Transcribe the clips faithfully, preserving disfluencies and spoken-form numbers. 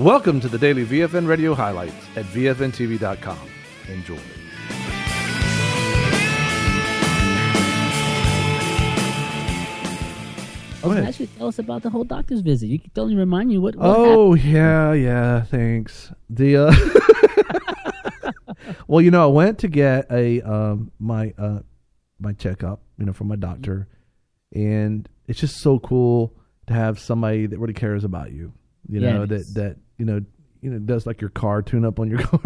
Welcome to the daily V F N Radio highlights at V F N T V dot com. Enjoy. Go ahead. Actually, tell us about the whole doctor's visit. You can only remind you what. what oh happened. yeah, yeah. Thanks. The uh, well, you know, I went to get a um, my uh, my checkup, you know, from my doctor, and it's just so cool to have somebody that really cares about you. You know, yes. that that you know you know does like your car tune up on your car.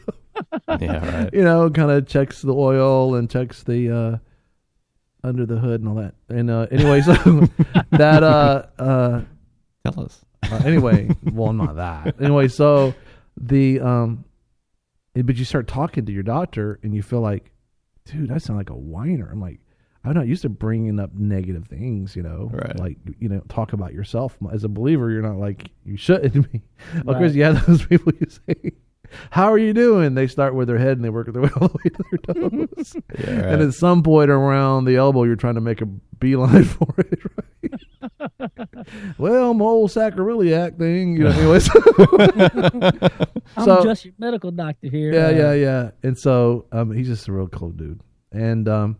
Yeah, right. You know, kind of checks the oil and checks the uh, under the hood and all that. And uh, anyway, so that uh, uh, Tell us. uh, anyway, well, not that. Anyway, so the um, it- but you start talking to your doctor and you feel like, dude, I sound like a whiner. I'm like, I'm not used to bringing up negative things, you know, Right. like, you know, talk about yourself. As a believer, you're not like, you shouldn't be. Of Right. course, you have those people you say, how are you doing? They start with their head and they work their way all the way to their toes. Yeah, right. And at some point around the elbow, you're trying to make a beeline for it, right? Well, my old sacroiliac thing, you know, anyways. I'm So- just your medical doctor here. Yeah, Uh, yeah, yeah. And so um, he's just a real cool dude. And um,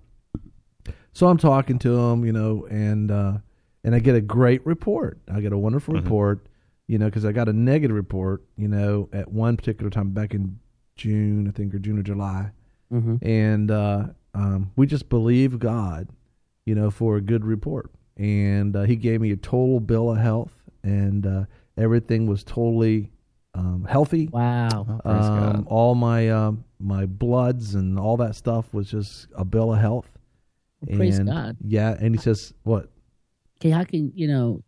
so I'm talking to him, you know, and uh, and I get a great report. I get a wonderful Mhm. report, you know, because I got a negative report, you know, at one particular time back in June, I think, or June or July. Mhm. And uh, um, we just believe God, you know, for a good report. And uh, he gave me a total bill of health, and uh, everything was totally um, healthy. Wow. Oh, praise Um, God. all my um, my bloods and all that stuff was just a bill of health. Well, praise And, God. Yeah, and he says, "What? Okay, how can you know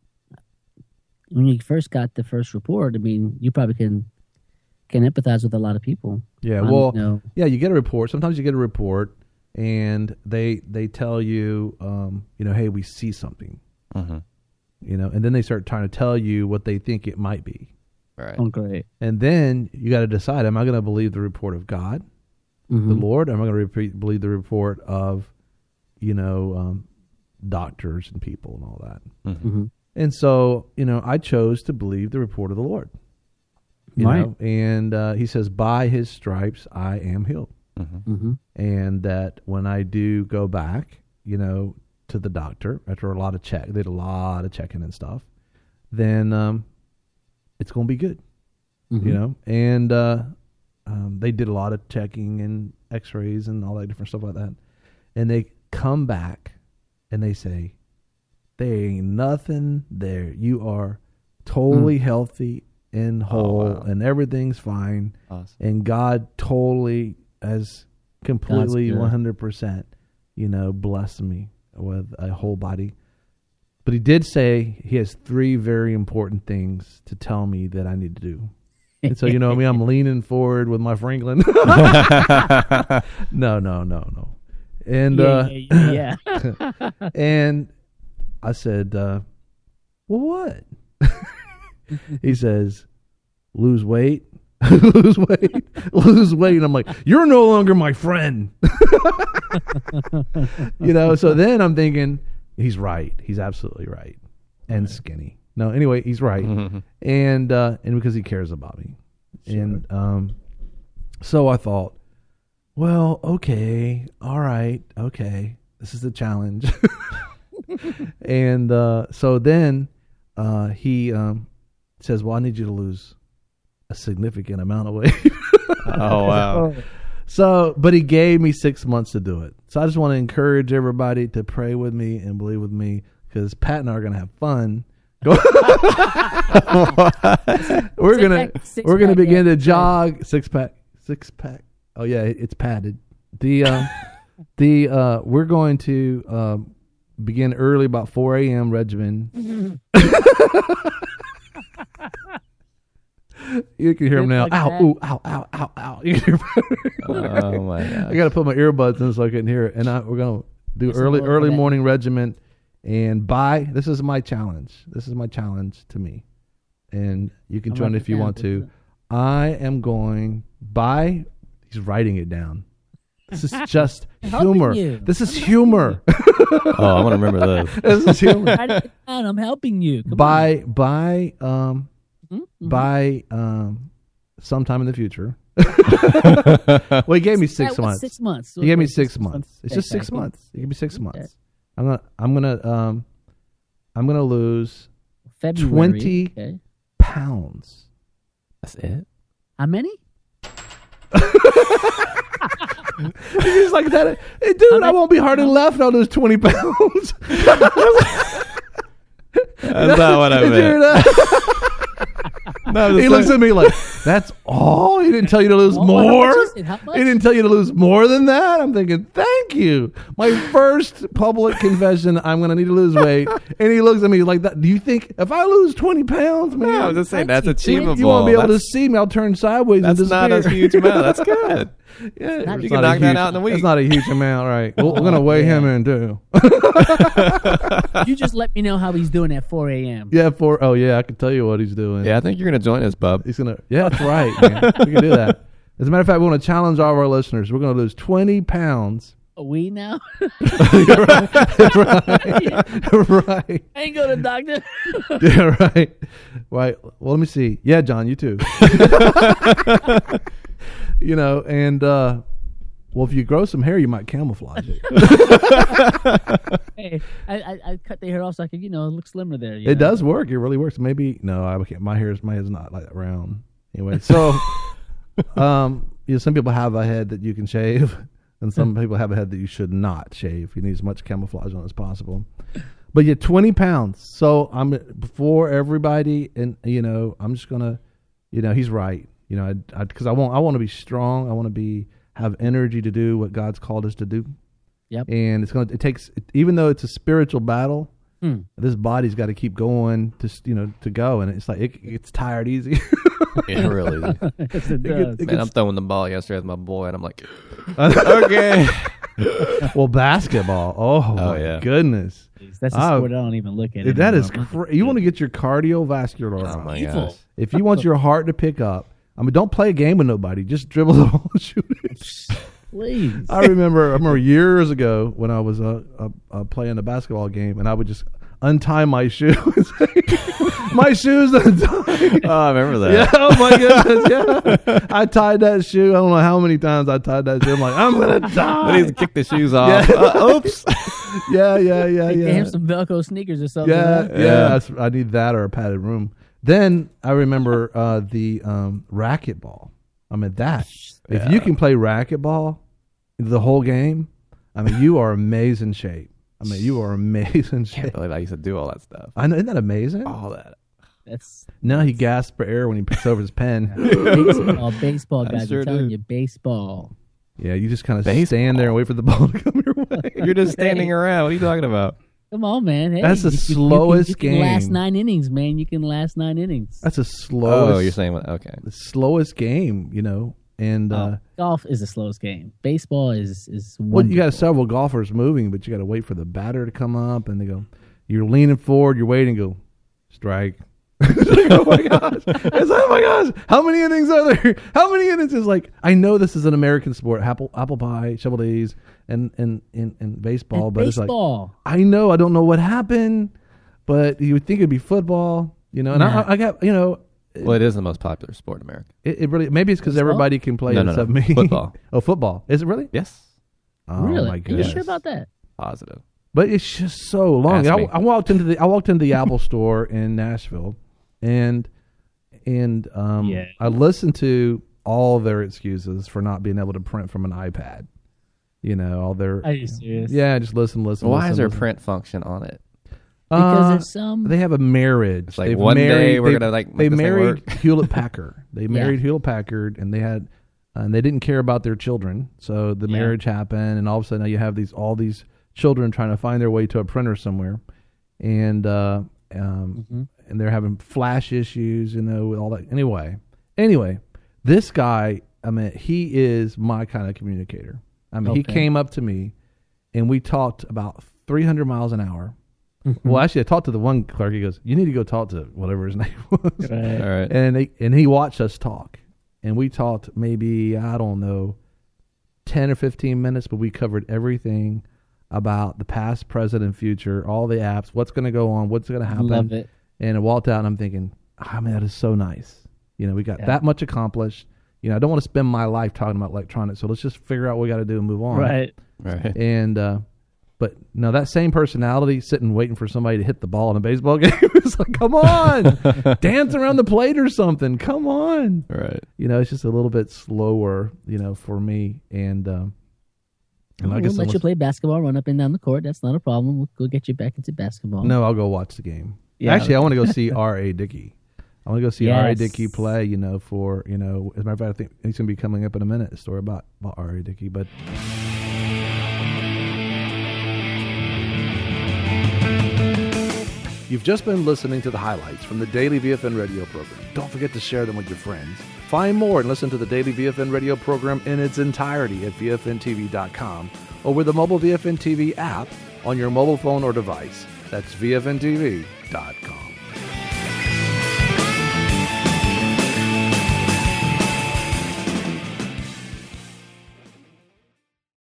when you first got the first report? I mean, you probably can can empathize with a lot of people. Yeah, on, well, you know, yeah, you get a report. Sometimes you get a report, and they they tell you, um, you know, hey, we see something, Mhm. you know, and then they start trying to tell you what they think it might be, Right. oh great. and then you got to decide: am I going to believe the report of God, Mhm. the Lord? Or am I going to repeat, believe the report of, you know, um, doctors and people and all that? Mhm. Mhm. And so, you know, I chose to believe the report of the Lord. You Right. know, and uh, he says, by his stripes I am healed. Mhm. Mhm. And that when I do go back, you know, to the doctor after a lot of check, they did a lot of checking and stuff, then um, it's going to be good, Mhm. you know. And uh, um, they did a lot of checking and x-rays and all that different stuff like that. And they come back and they say, there ain't nothing there. You are totally healthy and whole, wow. and everything's fine. Awesome. And God totally has completely good. one hundred percent, you know, blessed me with a whole body. But he did say he has three very important things to tell me that I need to do. And so, you know, I mean, I'm leaning forward with my Franklin. no, no, no, no. And, yeah, uh, yeah, yeah, yeah. and I said, uh, well, what? He says, lose weight, lose weight, lose weight. And I'm like, you're no longer my friend. You know, so then I'm thinking, he's right. He's absolutely right. And skinny. No, anyway, he's right. Mhm. And, uh, and because he cares about me. And, um, so I thought, well, okay, all right, okay. This is the challenge. And uh, so then uh, he um, says, well, I need you to lose a significant amount of weight. Oh, wow. So, but he gave me six months to do it. So I just want to encourage everybody to pray with me and believe with me, because Pat and I are going to have fun. Go- we're Six gonna pack, six we're gonna pack, begin yeah. to jog six pack six pack. Oh yeah, it- it's padded. The uh, the uh, we're going to um, begin early, about four a.m. regimen. You can hear him now. Like Ow, that. ooh, ow, ow, ow, ow. You can hear Oh, my God. I got to put my earbuds in so I can hear it. And I, we're going to do Listen early a little early bit. morning regiment. And by, this is my challenge. This is my challenge to me. And you can I'm join writing if you it down. want to. I am going by, he's writing it down. This is just Helping humor. you. This is humor. Oh, I want to remember this. This is humor. Write it down. I'm helping you. Come by by um Mm-hmm. by um, sometime in the future. Well, he gave me six That was months. Six months. He gave me Okay, six months. It's just six Okay. months. He gave me six Okay. months. I'm gonna, I'm gonna, um, I'm gonna lose February. twenty Okay. pounds. That's it. How many? He's like that. Hey, dude, I won't be hard and left. I'll lose twenty pounds. That's not what I Did you hear meant. that? No, I'm He just looks saying- at me like, that's all? He didn't tell you to lose Oh, more? how much is it? How much? He didn't tell you to lose more than that? I'm thinking, thank you. My first public confession, I'm going to need to lose weight. And he looks at me like that. Do you think if I lose twenty pounds, man, No, I was just saying that's twenty, achievable. you won't be able to That's, see me? I'll turn sideways that's and not a disappear. huge amount. That's good. Yeah, Not it's You can not a knock that huge- out in a week. That's not a huge amount, right? We're, we're going to Oh, weigh yeah. him in, too. You just let me know how he's doing at four a.m. Yeah, for, oh, yeah, I can tell you what he's doing. Yeah, I think you're gonna join us, bub. He's gonna. Yeah, that's right. Man. We can do that. As a matter of fact, we want to challenge all of our listeners. We're going to lose twenty pounds. Are we now? right. right. I ain't go to the doctor. Yeah. Right. Right. Well, let me see. Yeah, John, you too. You know, and uh, well, if you grow some hair, you might camouflage it. Hey, I, I I cut the hair off so I could, you know, look slimmer there. you It know? does work. It really works. Maybe no, I can't. My hair's my head's not like that round. Anyway, so um, you know, some people have a head that you can shave, and some people have a head that you should not shave. You need as much camouflage on as possible. But yeah, twenty pounds. So I'm before everybody, and you know, I'm just gonna, you know, he's right. You know, I because I, I want I want to be strong. I want to be have energy to do what God's called us to do. Yep. And it's gonna it takes even though it's a spiritual battle. Hmm. This body's got to keep going to you know to go, and it's like it gets tired easy. Yeah, really. Yes, it gets- does. it Man, I'm throwing the ball yesterday with my boy, and I'm like, okay. Well, basketball. Oh, my yeah. goodness. That's a Oh. sport I don't even look at. That is anymore. cra- you want to get your cardiovascular Oh up. my Evil. gosh. If you want your heart to pick up, I mean, don't play a game with nobody. Just dribble the ball and shoot it. Please. I remember, I remember years ago when I was uh, uh, uh, playing a basketball game, and I would just untie my shoes. My shoes untied. Oh, I remember Yeah, that. oh my goodness, yeah. I tied that shoe. I don't know how many times I tied that shoe. I'm like, I'm gonna I die. need to kick the shoes off. Yeah. Uh, oops. Yeah, yeah, yeah, They yeah. have some Velcro sneakers or something. Yeah, huh? yeah. Yeah. That's, I need that or a padded room. Then I remember uh, the um, racquetball. I mean that. If Yeah. you can play racquetball the whole game, I mean you are amazing shape. I mean you are amazing Can't shape. believe I used to do all that stuff. I know, isn't that amazing? All that. That's Now he gasps for air when he picks over his pen. baseball. Baseball, I guys. sure I'm telling do. you, baseball. Yeah, you just kind of Baseball. stand there and wait for the ball to come your way. You're just standing around. What are you talking about? Come on, man. Hey, That's the you- you- slowest you can, you can last game. nine innings, man. You can last nine innings. That's the slowest. Oh, you're saying what? Okay. the slowest game, you know. And uh, Oh, golf is the slowest game. Baseball is is well, you got wonderful. several golfers moving, but you got to wait for the batter to come up, and they go. You're leaning forward. You're waiting. Go strike. It's like, oh my gosh! It's like, oh my gosh! How many innings are there? How many innings is like? I know this is an American sport. Apple apple pie, shovel days, and and and, and baseball. And but it's like baseball. I know I don't know what happened, but you would think it'd be football. You know, and Nah. I, I got you know. Well, it is the most popular sport in America. It, it really maybe it's because Baseball? everybody can play No, it no, except no. me. Football. Oh, football. Is it really? Yes. Oh really? my Are you goodness. sure about that? Positive. But it's just so long. Ask I, me. I walked into the I walked into the Apple store in Nashville, and and um, Yeah. I listened to all their excuses for not being able to print from an iPad. You know, all their Are you serious? yeah, just listen, listen. Why listen, is there a listen. print function on it? Because Uh, it's some. they have a marriage. It's like They've one day married- we're they- gonna, like, make they this thing married work. Hewlett Packard. They Yeah. married Hewlett Packard, and they had and they didn't care about their children. So the Yeah. marriage happened, and all of a sudden now you have these all these children trying to find their way to a printer somewhere, and uh, um, Mhm. and they're having flash issues, you know, with all that. Anyway, anyway, this guy, I mean, he is my kind of communicator. I mean, he Okay. came up to me, and we talked about three hundred miles an hour. Mm-hmm. Well, actually, I talked to the one clerk. He goes, "You need to go talk to whatever his name was." Right. All right. And they, and he watched us talk, and we talked maybe I don't know, ten or fifteen minutes, but we covered everything about the past, present, and future, all the apps, what's going to go on, what's going to happen. Love it. And I walked out, and I'm thinking, I mean, that is so nice. You know, we got Yeah. that much accomplished. You know, I don't want to spend my life talking about electronics, so let's just figure out what we got to do and move on. Right. Right. And, uh, but no, that same personality sitting waiting for somebody to hit the ball in a baseball game, it's like, come on, dance around the plate or something. Come on. Right. You know, it's just a little bit slower, you know, for me. And, um, and We'll I guess let you unless- play basketball, run up and down the court. That's not a problem. We'll go get you back into basketball. no, I'll go watch the game. Yeah. Actually, I want to go see R A. Dickey. I want to go see Yes. R A. Dickey play, you know, for, you know, as a matter of fact, I think he's going to be coming up in a minute, a story about, about R A. Dickey. But you've just been listening to the highlights from the Daily V F N radio program. Don't forget to share them with your friends. Find more and listen to the Daily V F N radio program in its entirety at V F N T V dot com or with the mobile V F N T V app on your mobile phone or device. That's V F N T V dot com.